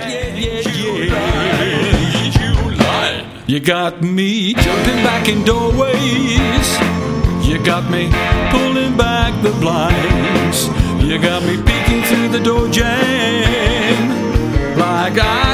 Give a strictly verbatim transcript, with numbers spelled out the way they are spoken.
yeah, yeah. You lied. You got me jumping back in doorways. You got me pulling back the blinds. You got me peeking through the door jam like I